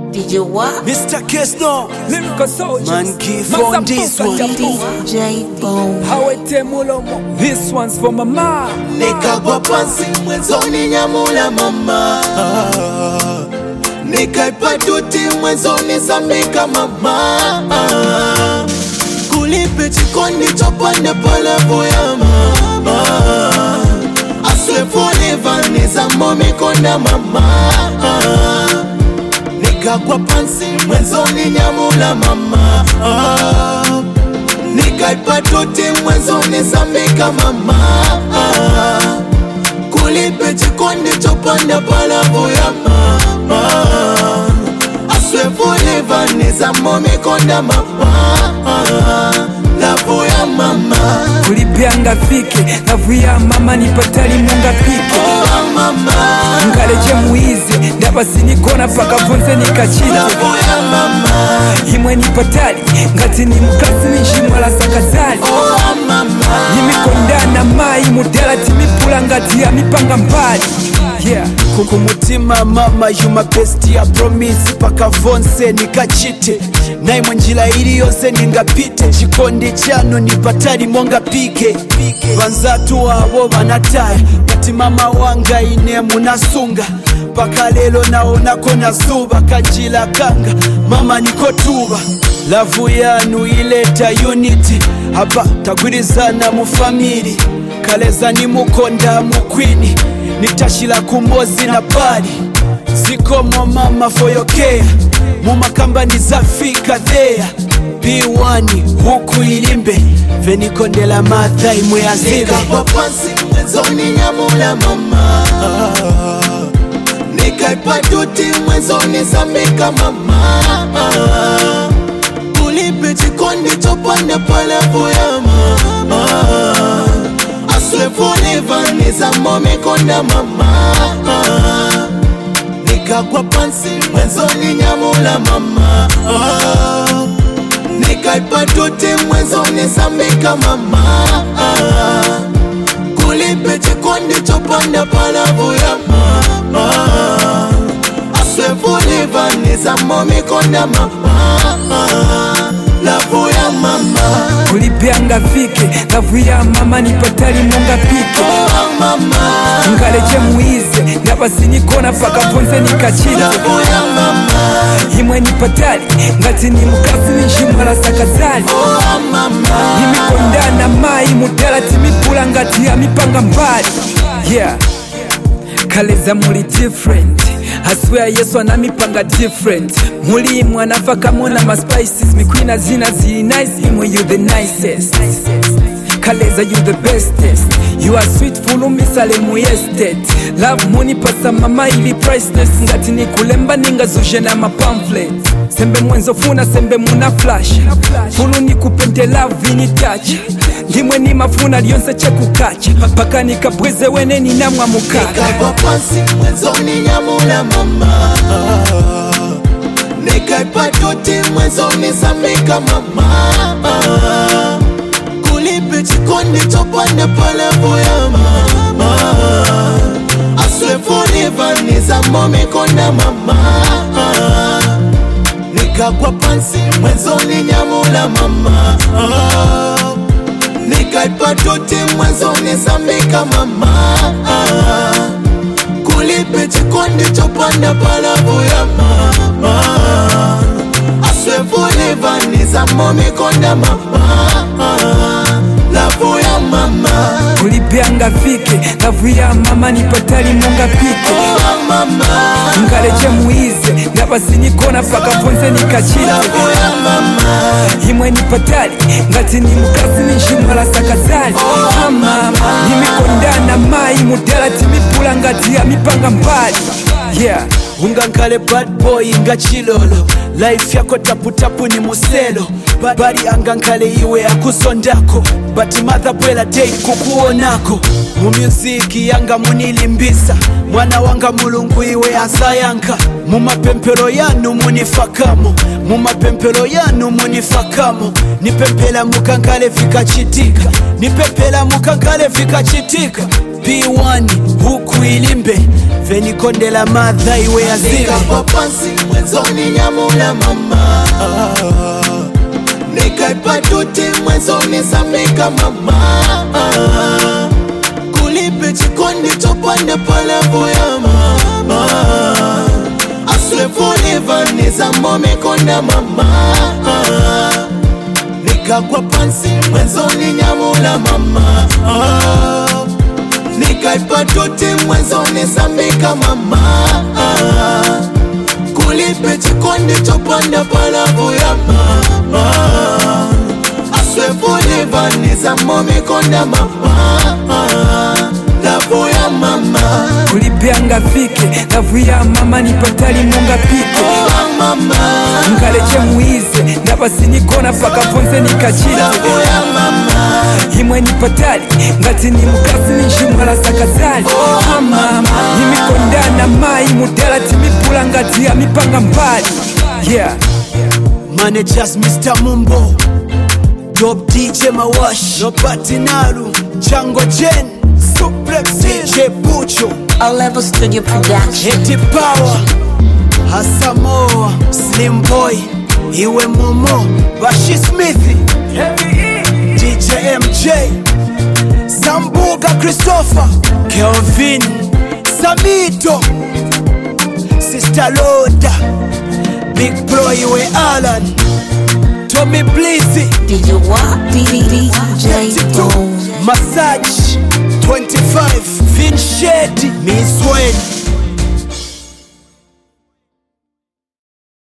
DJ what? Mr. Kesno, Lyrical Soldiers, man give on this one. DJ Bone. Hawete Mulomo. This one's for my mom. Nikagwa pansi mwenzoni nyamula mama, nikaipa tuti mwenzoni samika mama, kulipe chikondi chopande pale boya mama, aswe forever nizamo mikonda mama, nikagwa pansi mwenzoni nyamula mama, nikaipa tuti mwenzoni samika mama, kulipe chikondi chopanda palavu ya mama, aswe forever nizamo mikonda mama, lavu ya mama, kulipianga fike lavu ya mama nipatali munga pike mama, ngaleje muize ndabasi nikona paka vonze nikachite lavu ya mama, imwe nipatali ngati ni mkasi nishimwala sakazali mama, nimikondana mai mudala timipula ngati ya mipanga mbali. Yeah. Kukumutima mama you my best I promise paka vonse nikachite naye mwenjila ili yose ningapite chikondi chano nipatali monga pike banzatu abo banataya kati mama wanga ine munasunga paka lelo naonako nazuba kanjila kanga mama nikotuba lavu yanu ileta unity hapa tagwirizana mu family kaleza ni mukonda mukwini nitashila kumbozi na body zikomo mama for your care mumakamba nizafika there B1 huku ilimbe venikondela madha imwe ya zibe nikagwa pansi mwenzoni nyamula mama, nikaipa tuti mwenzoni samika mama, kulipe chikondi chopande palavu ya mama, aswe forever nizamo mikonda mama, nikagwa pansi mwenzoni nyamula mama, nikaipa tuti mwenzoni samika mama, kulipe chikondi chopanda palavu ya mama, aswe forever nizamo mikonda mama, lavu ya mama, kulipianga fike lavu ya mama nipatali munga pike mama, ngaleje muize ndabasi nikona paka vonze nikachite lavu ya mama, imwe nipatali ngati ni mkasi nishimwala sakazali mama, nimikondana mai mudala timipula ngati ya mipanga mbali. Yeah. Kaleza muli different I swear Yesu anamipanga different muli imwe anafaka mona ma spices mikwina zina zili nice imwe you the nicest Kaleza you the bestest you are sweet fulu misale mu estate love money pasa mama ili priceless ngati ni kulemba ninga zuje na ma pamphlets sembe mwenzo funa sembe muna flash fulu ni kupende love ni touch ndimwe ni mafuna lyonse chekukacha paka nikabweze wene ni namwa mukaka nikagwa pansi mwenzoni nyamula mama, nikaipa tuti mwenzoni samika mama, kulipe chikondi chopande palavu ya mama, aswe forever nizamo mikonda mama, nikagwa pansi mwenzoni nyamula mama, nikaipa tuti mwenzoni samika mama, kulipe chikondi chopanda palavu ya mama, aswe forever nizamo mikonda mama, lavu ya mama, kulipianga fike lavu ya mama nipatali munga pike mama, ngaleje muize ndabasi nikona paka vonze nikachite lavu ya mama, imwe nipatali ngati ni mkasi nishimwala sakazali mama nimikondana mai mudala timipula ngati ya mipanga mbali. Yeah. ungankale bad boy nga chilolo life yako taputapu ni muselo bari angankale iwe akusondako but mother bwela day kukuonako mu music yanga munilimbisa mwana wanga mulungu iwe asayanka mu mapempero yanu munifakamo mu mapempero yanu munifakamo nipempela mukankale vikachitika nipempela mukankale vikachitika B1 huku ilimbe venikondela madha iwe yazile Nikagwa pansi mwenzoni nyamula mama Nikaipatuti mwenzoni samika mama Kulipe chikondi chopanda palavu ya mama Aswe forever nizambo mikonda mama Nikagwa pansi mwenzoni nyamula mama Nikaipatuti mwenzoni samika mama Kulipe chikondi chopanda palavu ya mama Aswe forever nizambo mikonda mama Lavu ya mama kulipeanga vike lavu ya mama nipatali monga pike mama ngaleche muize ndabasinigona paka ponze nikachite Lavu ya mama imwe nipatali ngati ni mukasi ninshimwala sakazali mama nimikondana mai mudala timipula ngati ya mipanga mbali yeah managers Mr. Mumbo Top DJ Mawash Nobati Naru Chango Jen Suplex DJ Bucho A Level Studio Production. Heti Power Hasamoa Slim Boy Iwe Momo Bashi Smith DJ MJ Sambuga Christopher Kelvin Samito Sister Loda Big Bro Iwe Alan Tommy Blizzy DJ what? DJ Bone. Massage 25 Vin Shady Miss Wayne